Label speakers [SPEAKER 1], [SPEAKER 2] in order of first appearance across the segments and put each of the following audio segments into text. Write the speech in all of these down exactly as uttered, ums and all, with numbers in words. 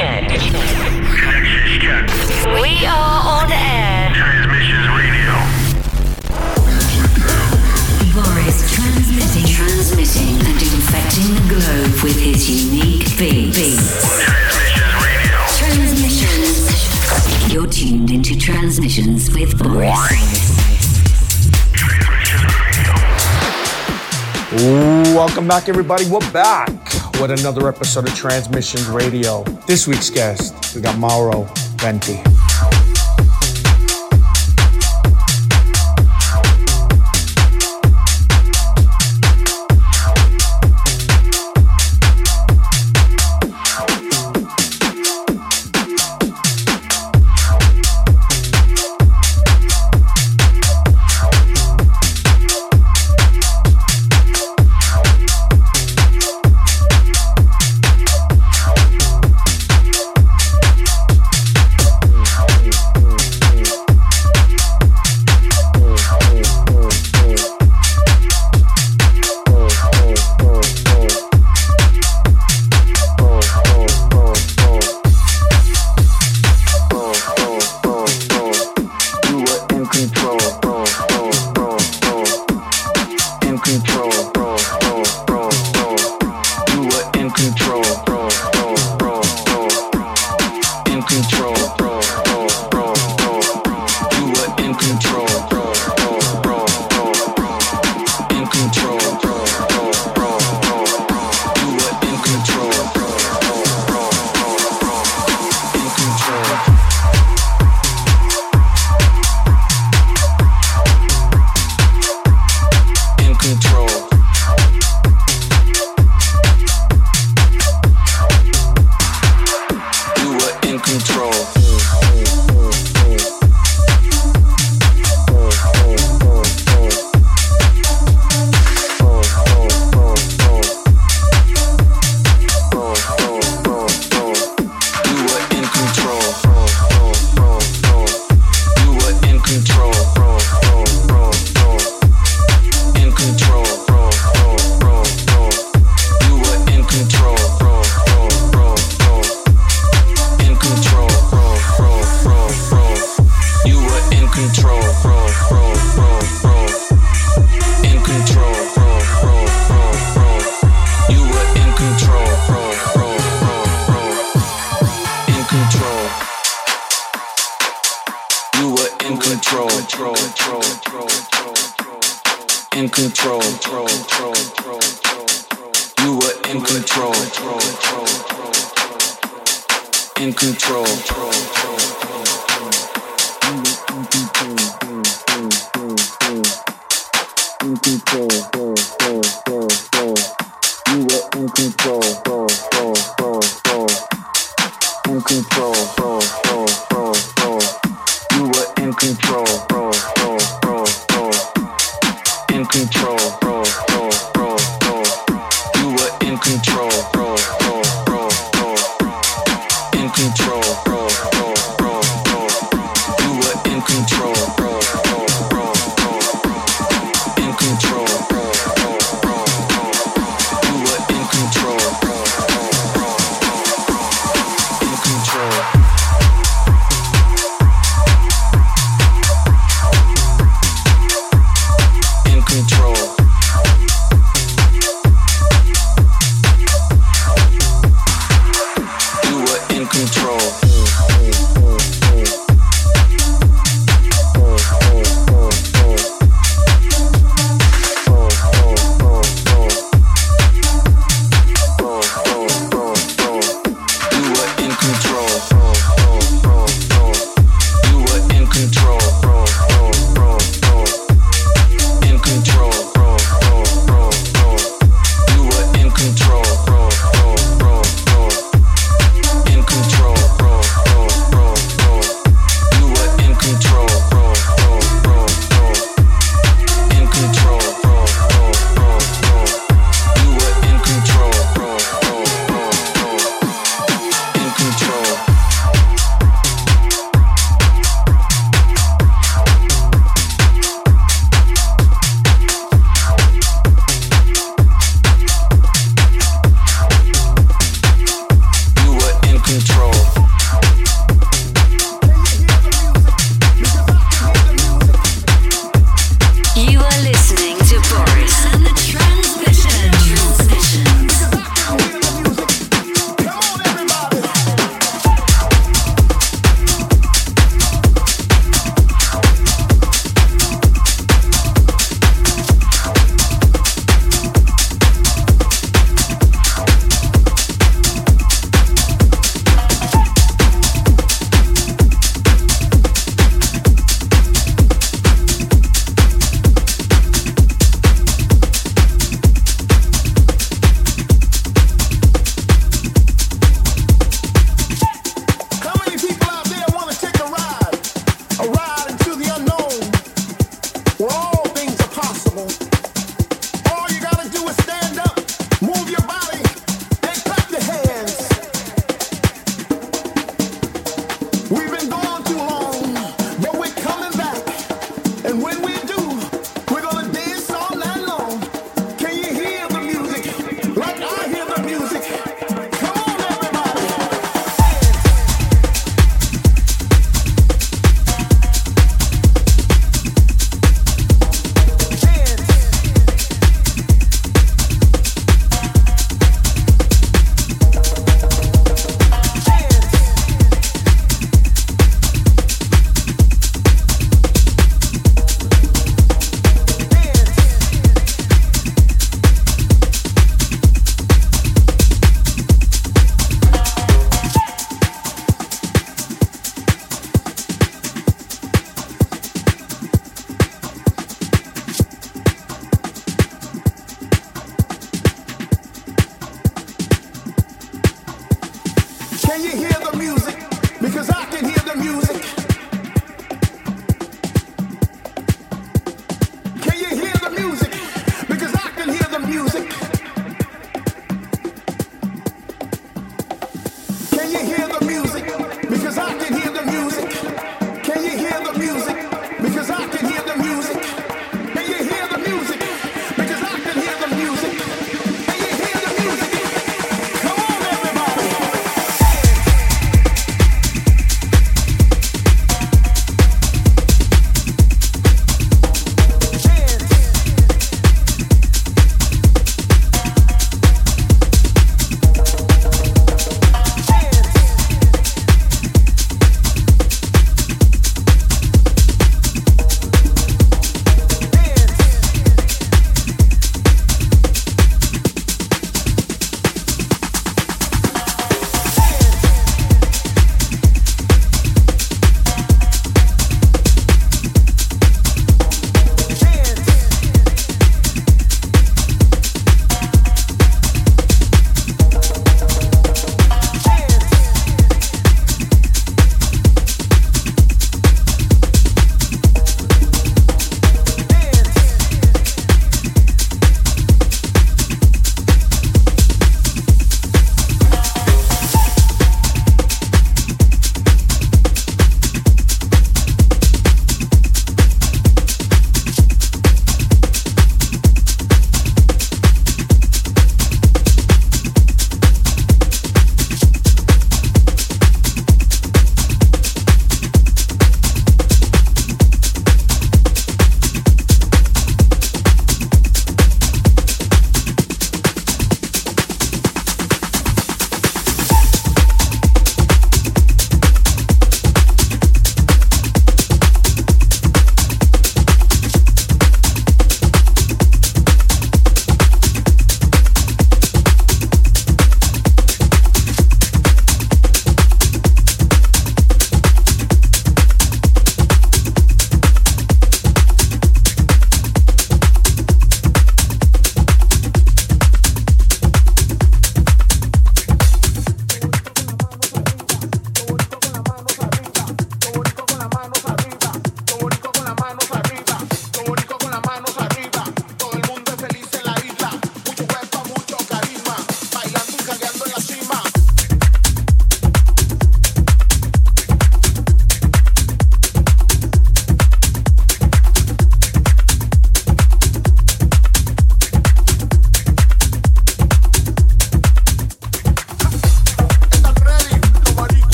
[SPEAKER 1] check. Connections check. We are on air.
[SPEAKER 2] Transmissions Radio.
[SPEAKER 1] Boris transmitting, transmitting and infecting the globe with his unique beats.
[SPEAKER 2] Transmissions Radio.
[SPEAKER 1] Transmissions. You're tuned into Transmissions with Boris.
[SPEAKER 3] Ooh, welcome back, everybody. We're back with another episode of Transmissions Radio. This week's guest, we got Mauro Venti.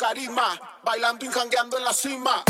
[SPEAKER 4] carisma, bailando y jangueando en la cima.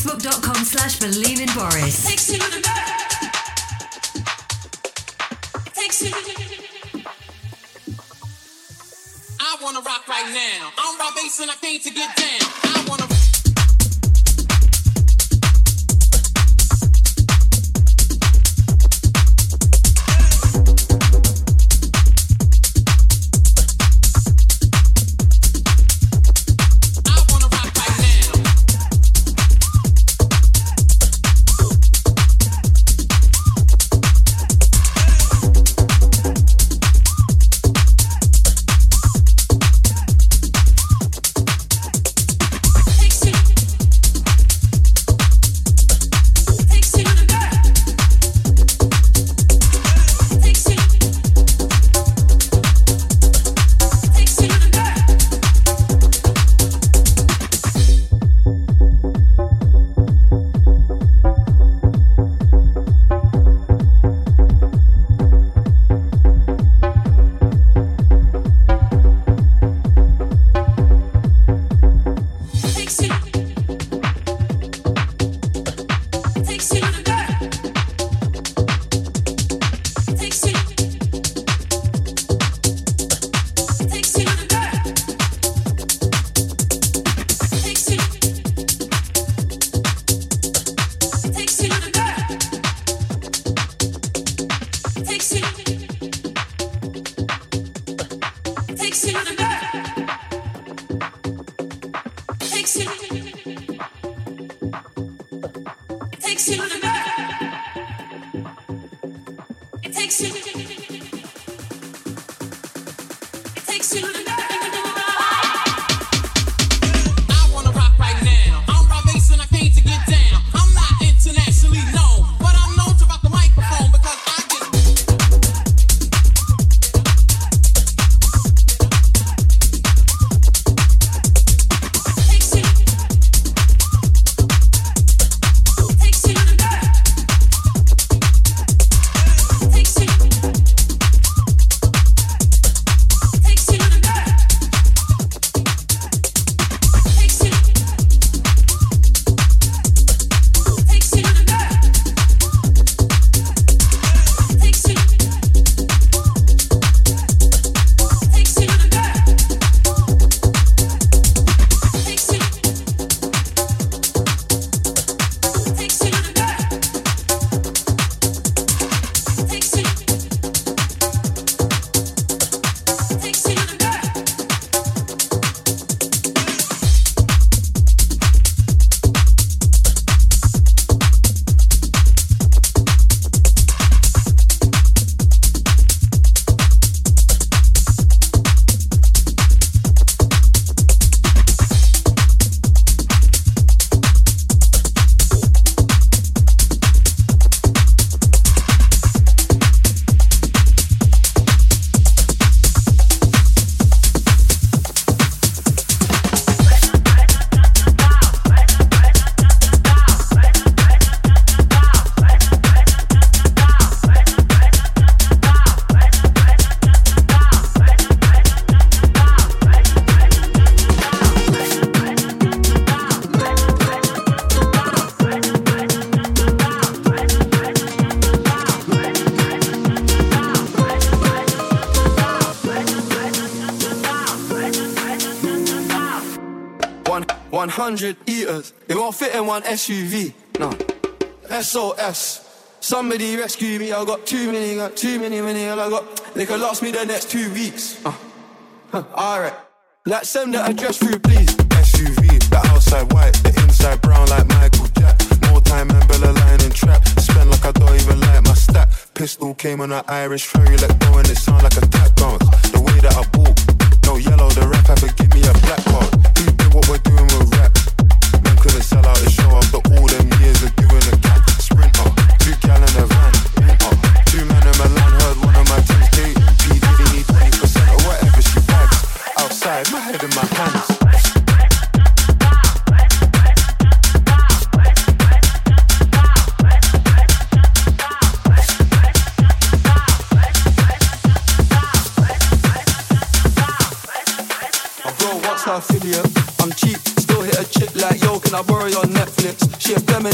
[SPEAKER 1] Facebook.com slash Believe in Boris.
[SPEAKER 5] Takes you to the Takes you I wanna rock right now. I'm Rob Bass and I came to get down. I wanna
[SPEAKER 6] one hundred eaters, it won't fit in one S U V. No. S O S. Somebody rescue me, I got too many, got too many, many, and I got, they could last me the next two weeks. Uh. Huh. Alright. Like, send the address through, please.
[SPEAKER 7] S U V, the outside white, the inside brown like Michael Jack. More time and Bella line and trap. Spend like I don't even like my stack. Pistol came on an Irish ferry, let go and it sound like a tap bounce. The way that I bought, no yellow, the rap had to give me a black card. Who did what we're doing with rap? Man couldn't sell out the show after all them years of doing a cat. Sprinter, two gal in a van, winter. Two men in Milan heard one of my teams dating. P Diddy need twenty percent or whatever she bags. Outside, my head in my hands.
[SPEAKER 6] Affiliate. I'm cheap, still hit a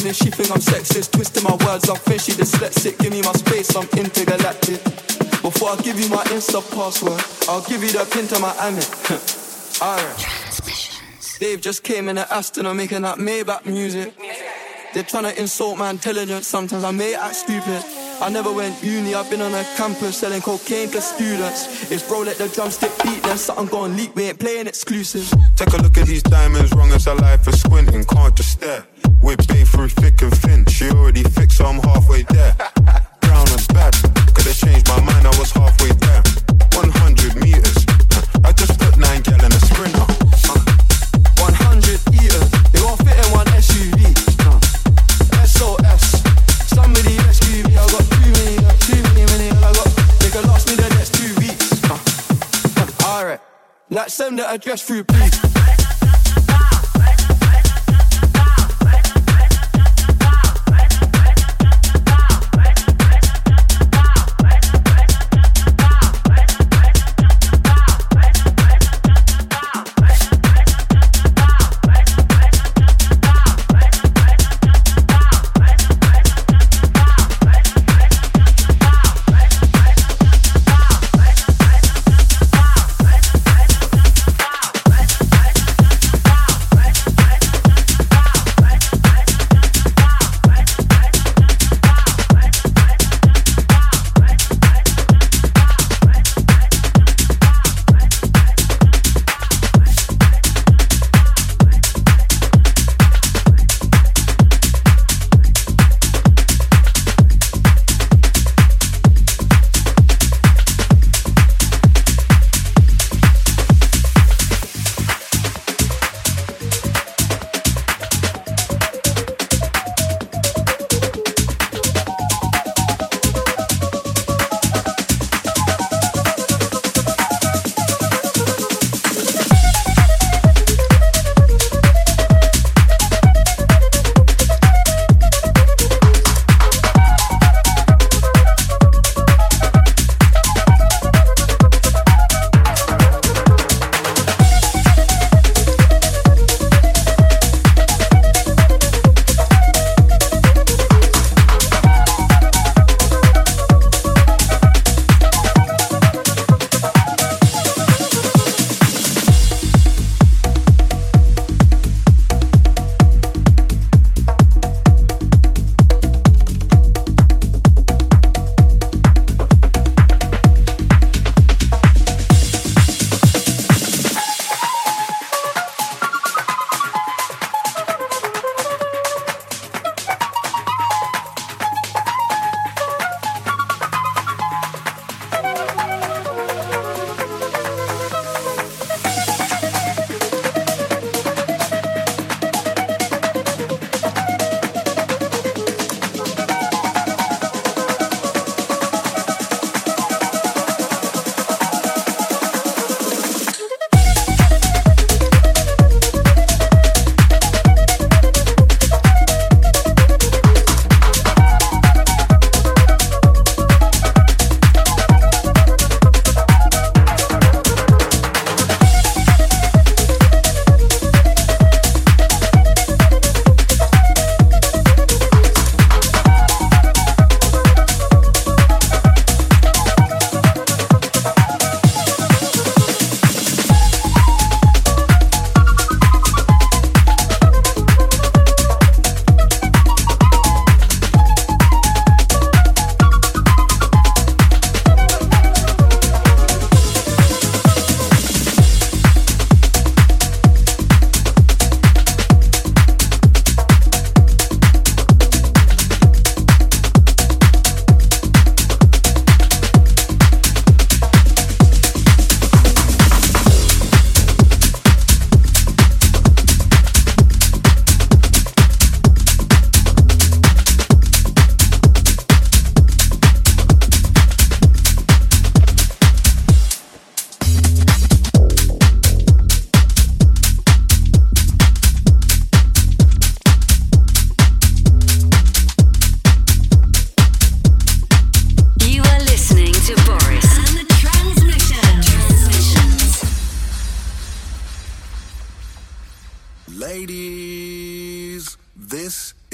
[SPEAKER 6] if she think I'm sexist. Twisting my words, I think she dyslexic. Give me my space, I'm intergalactic. Before I give you my Insta password, I'll give you the pin to my Amex. Alright. Dave just came in the Aston, I'm making that Maybach music. They're trying to insult my intelligence, sometimes I may act stupid. I never went uni, I've been on a campus selling cocaine to students. It's bro, let the drumstick beat, then something gon' leak, we ain't playing exclusive.
[SPEAKER 7] Take a look at these diamonds, wrong as a life for squinting, can't just stare. We're bay through thick and thin, she already fixed, so I'm halfway there. Brown and bad, could've changed my mind, I was halfway there. one hundred meters, I just put nine gal in a sprinter.
[SPEAKER 6] one hundred eaters, they won't fit in one S U V. S O S, somebody rescue me, I got too many, too many, many, I got, they could last me the next two weeks. Alright, like send the address through, please.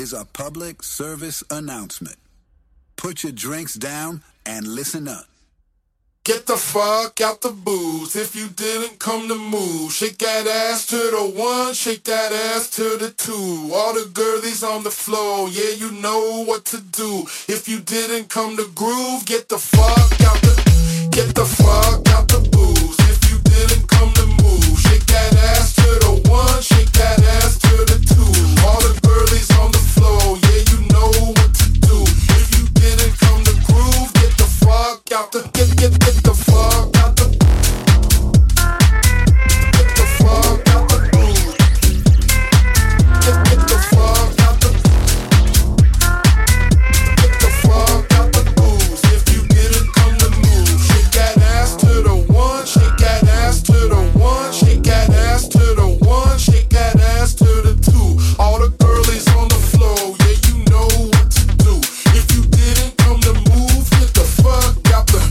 [SPEAKER 8] is a public service announcement. Put your drinks down and listen up.
[SPEAKER 4] Get the fuck out the booze if you didn't come to move. Shake that ass to the one, shake that ass to the two. All the girlies on the floor, yeah, you know what to do. If you didn't come to groove, get the fuck out the, get the fuck out the booze. If you didn't come to move, shake that ass to the one, shake that ass to the two. All the girlies on the floor, yeah, you know what to do. If you didn't come to groove, get the fuck out the, get, get, get the fuck out the, get the fuck out the booze. Get, get the fuck out the, get the fuck out the booze. If you didn't come to move, shake that ass to the one, shake that ass to the one, shake that ass to the one, shake that ass to the two. All the girlies on the floor, yeah, you know what to do. If you didn't come to move, get the fuck out the.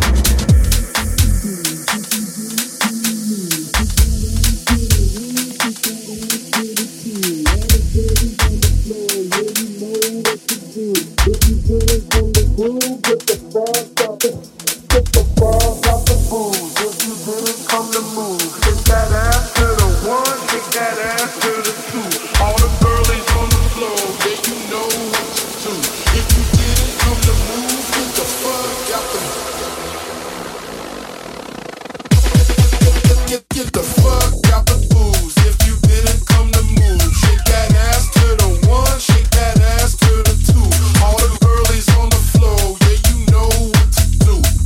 [SPEAKER 4] Get, get the fuck out the booze. If you didn't come to move, shake that ass to the one, shake that ass to the two. All the girlies on the floor, yeah, you know what to do.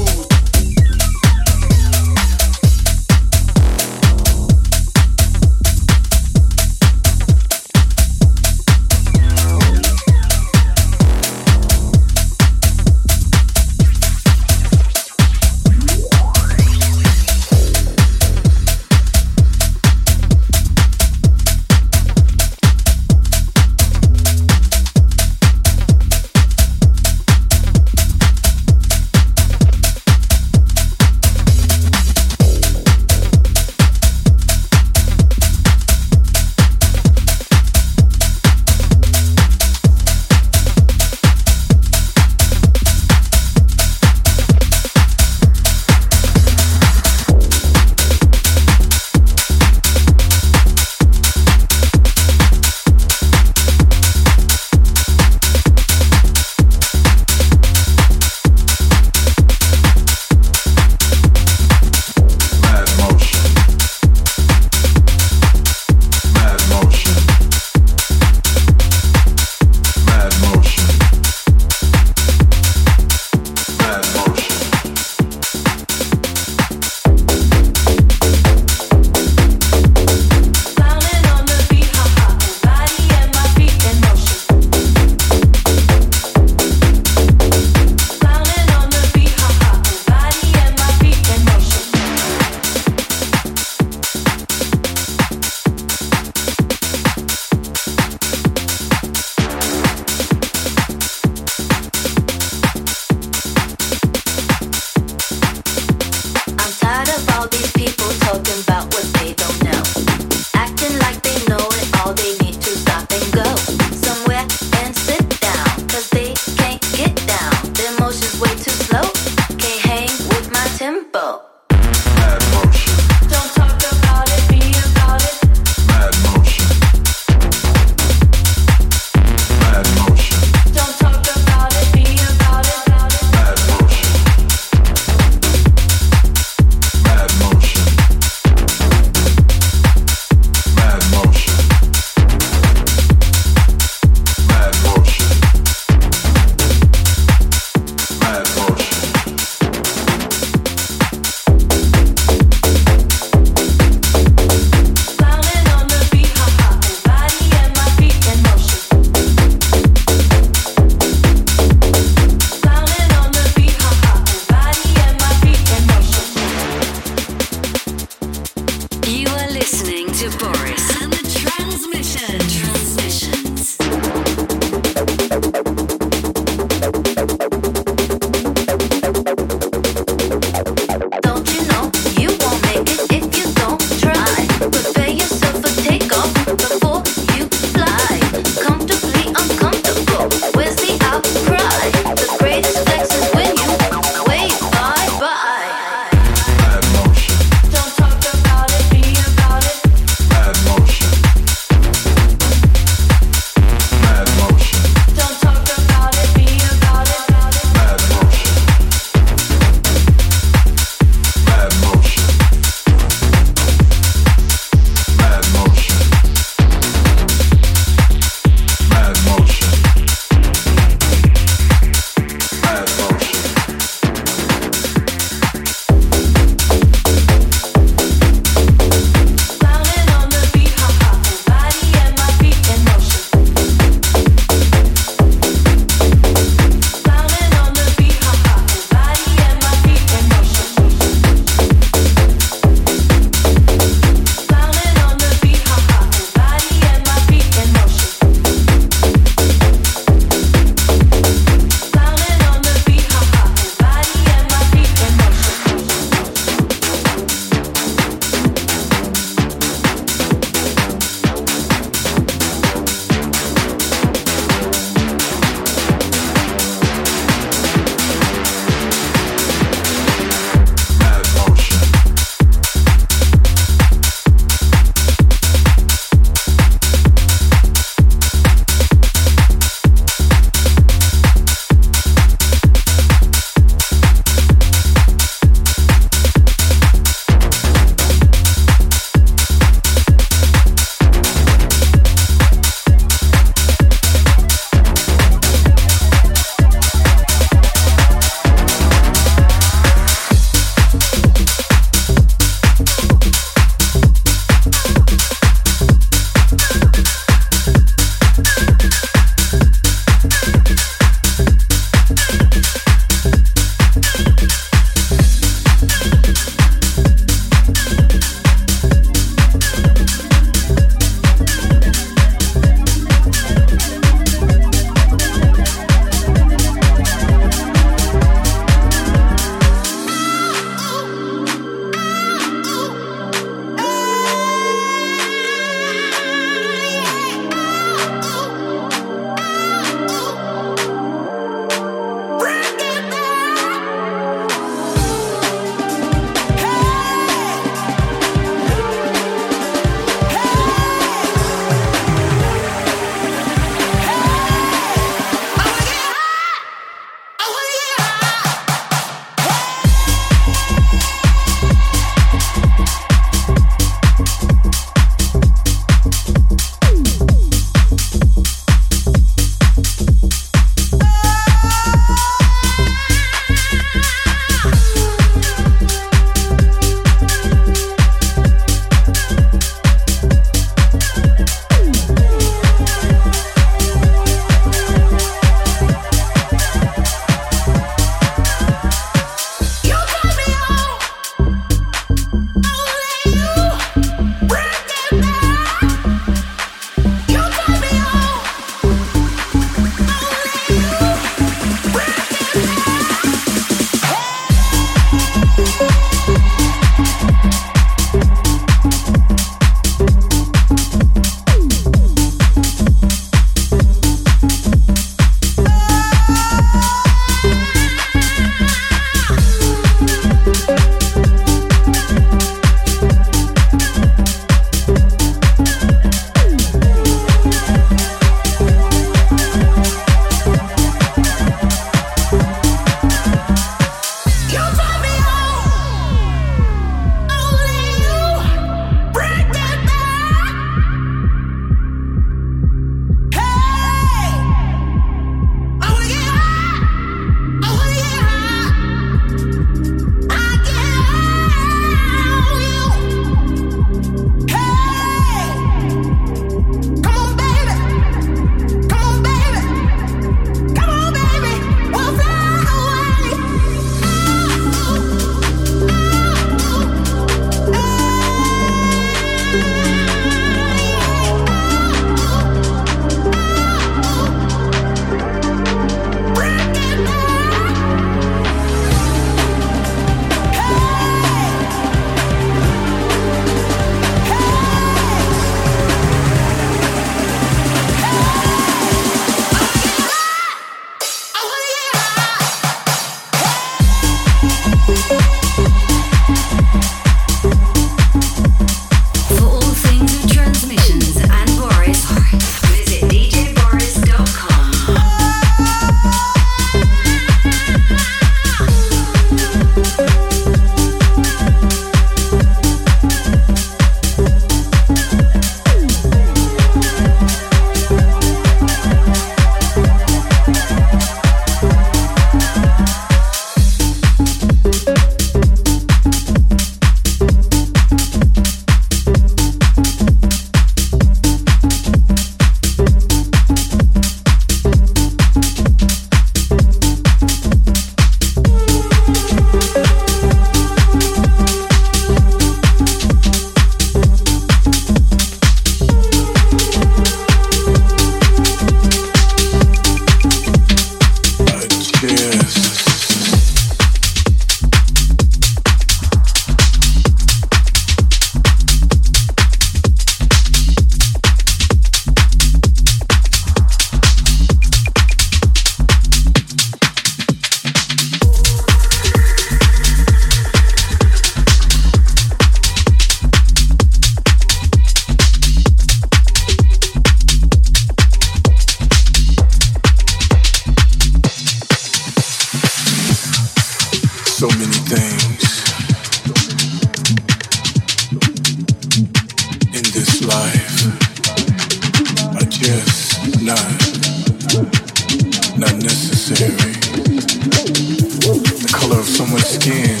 [SPEAKER 7] not necessary. The color of someone's skin,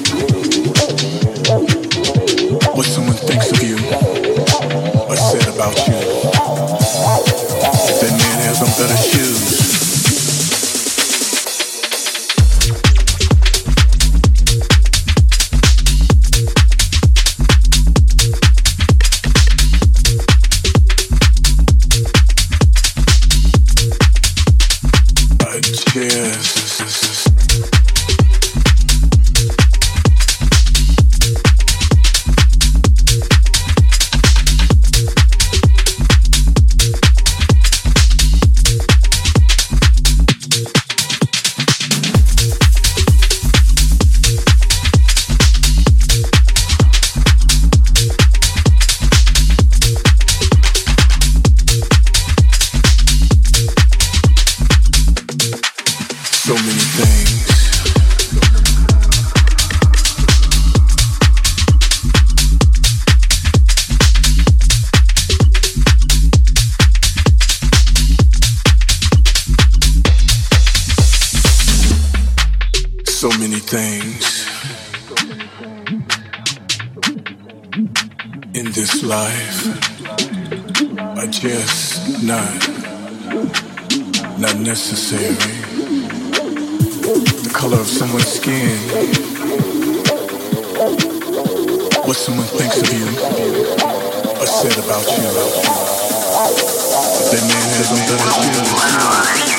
[SPEAKER 7] what someone thinks of you, or said about you. If that man has on better shoes, life are just not, not necessary. The color of someone's skin, what someone thinks of you, or said about you. If that man has on better skills.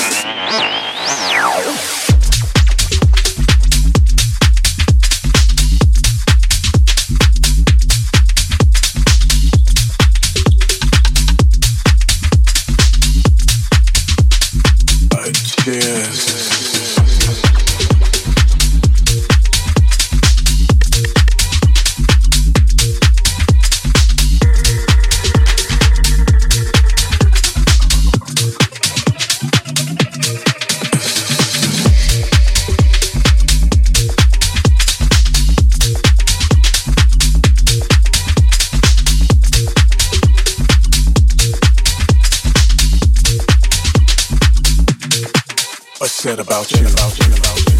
[SPEAKER 7] Said about you, about you, about you.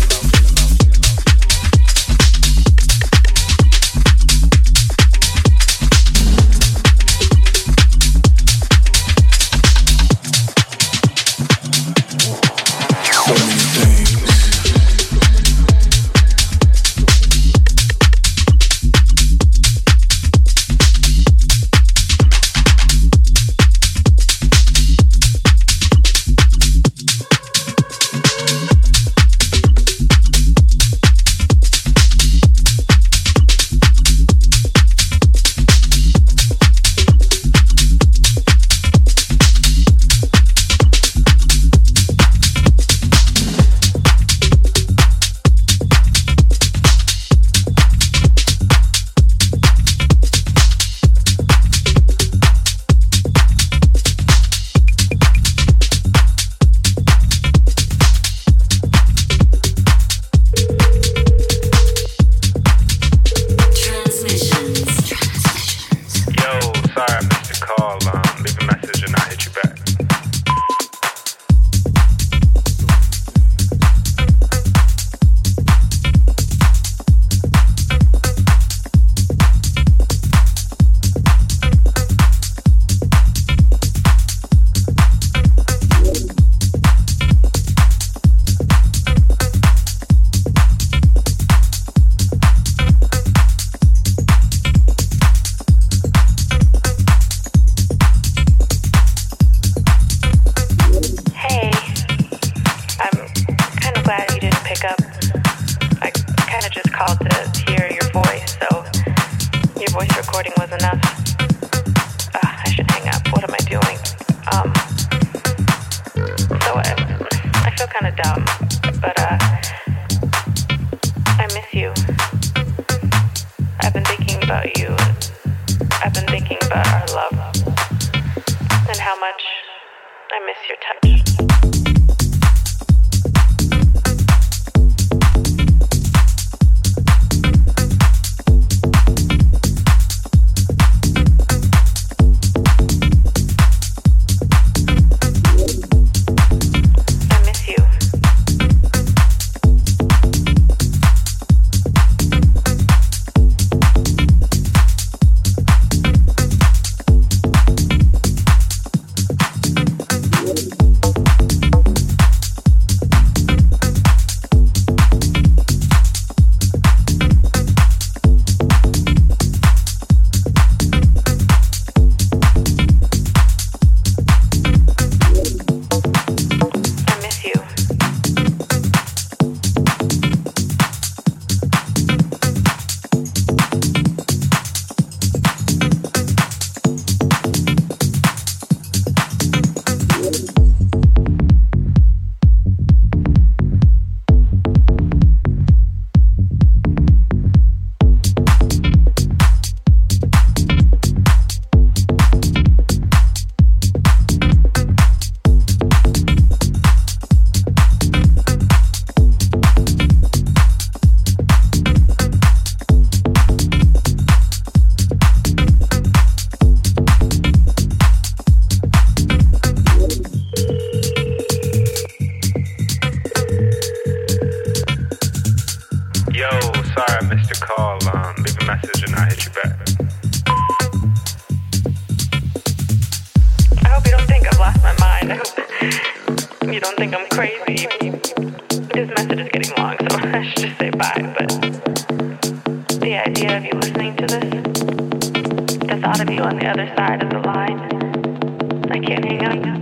[SPEAKER 9] I miss you don't think I'm crazy. This message is getting long, so I should just say bye, but the idea of you listening to this, the thought of you on the other side of the line, I can't hang up.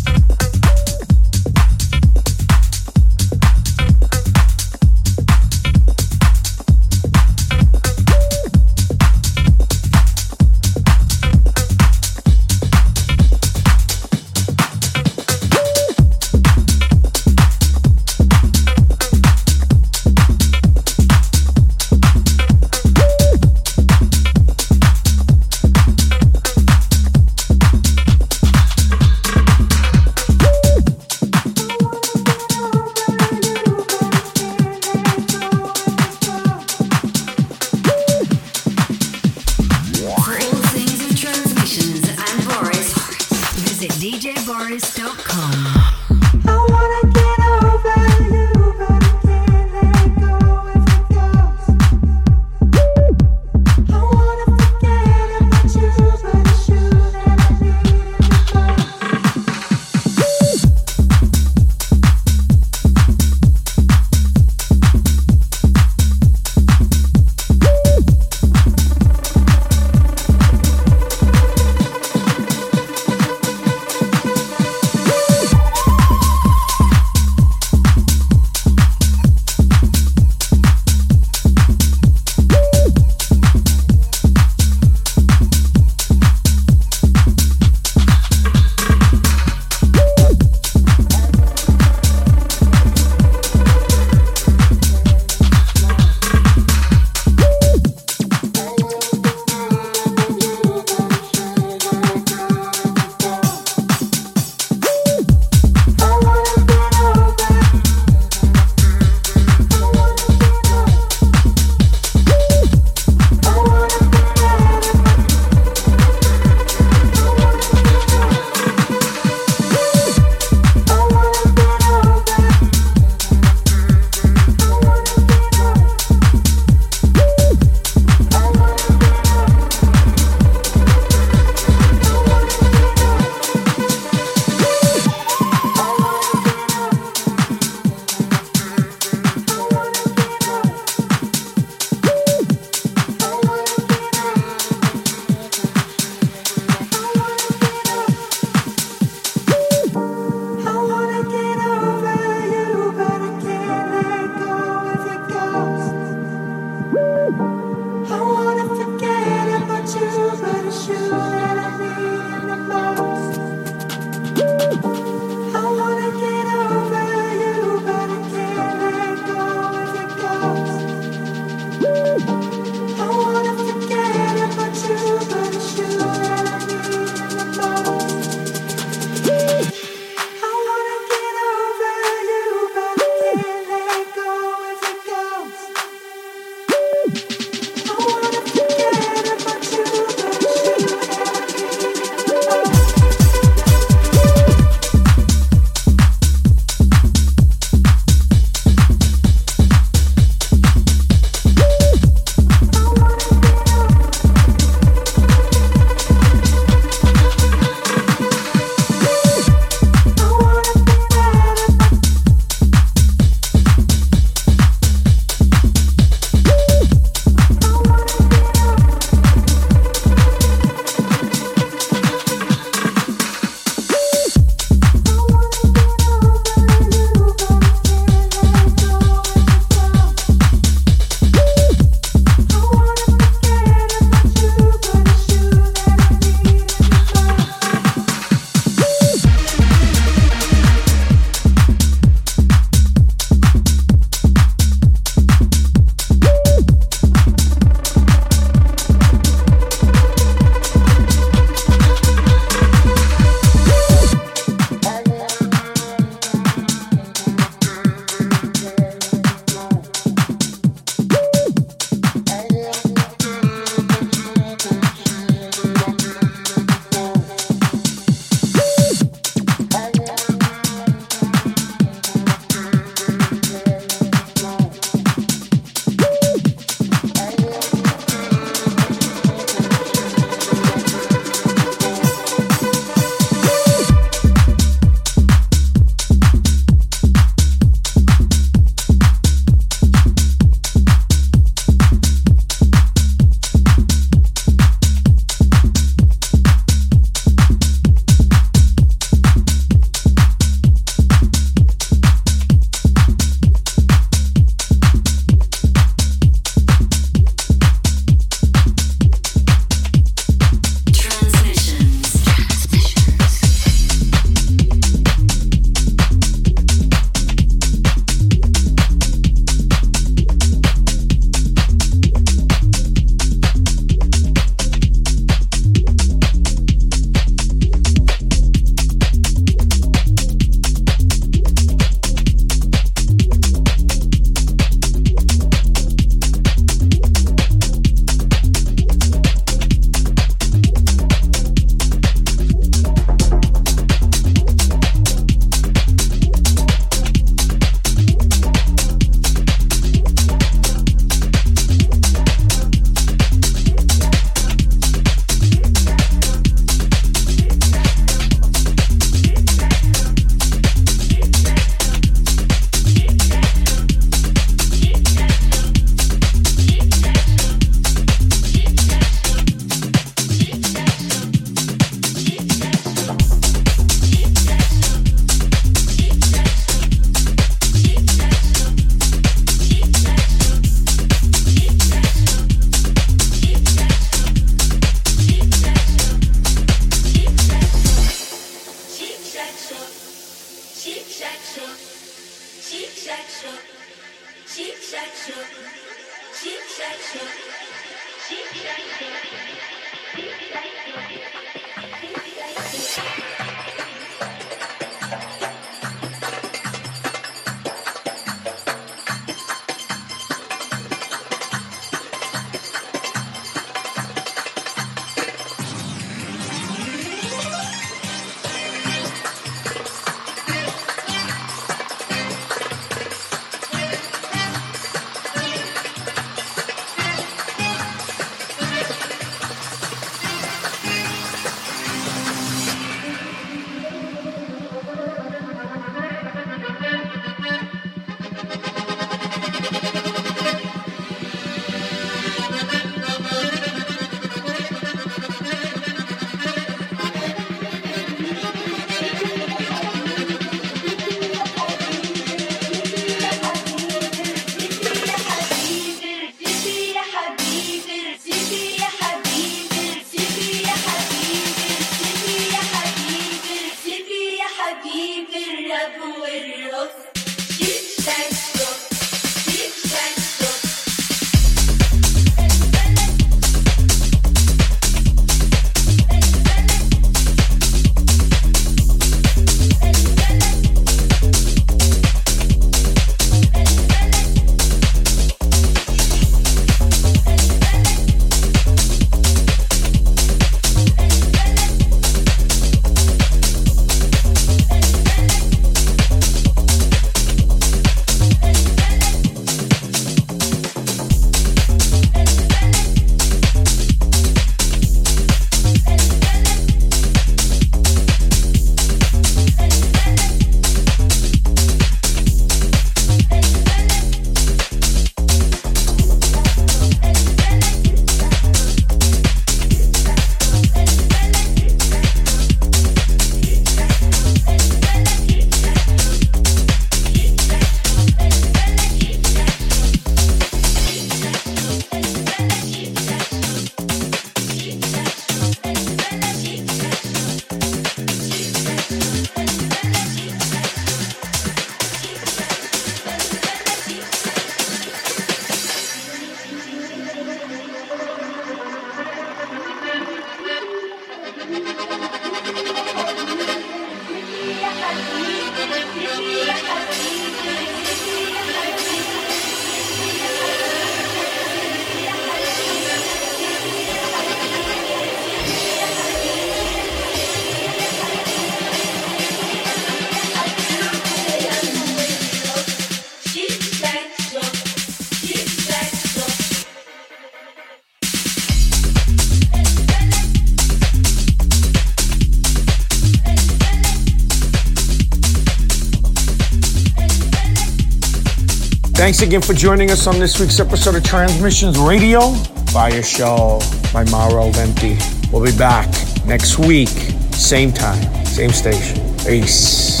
[SPEAKER 3] Thanks again for joining us on this week's episode of Transmissions Radio. Fire show by Mauro Venti. We'll be back next week, same time, same station. Peace.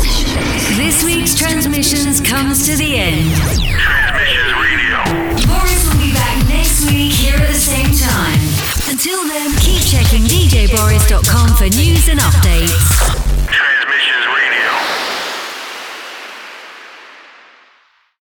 [SPEAKER 1] This week's Transmissions comes to the end.
[SPEAKER 2] Transmissions Radio.
[SPEAKER 1] Boris will be back next week here at the same time. Until then, keep checking d j boris dot com for news and updates.